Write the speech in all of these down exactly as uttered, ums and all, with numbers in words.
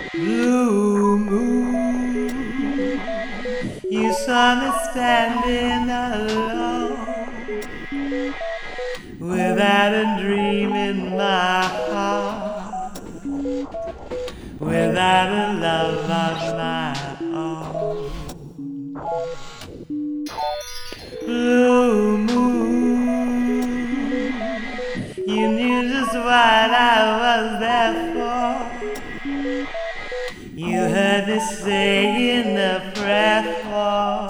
Blue moon, you saw me standing alone, without a dream in my heart, without a love of my own. Blue moon, you knew just what I was there for. You heard me saying a prayer for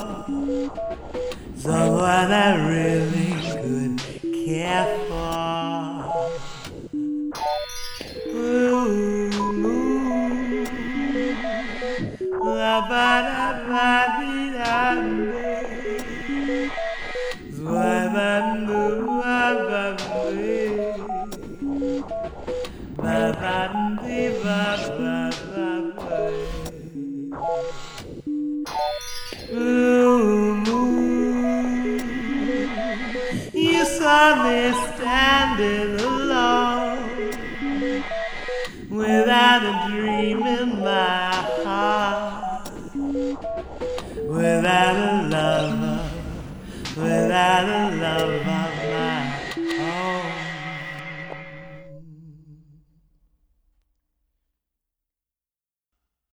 someone I really could care for. Blue moon, la ba da ba dee da dee, zwa ba doo ba ba dee, ba ba dee ba ba ba ba. Blue moon, you saw me standing alone, without a dream in my heart, without a lover, without a lover.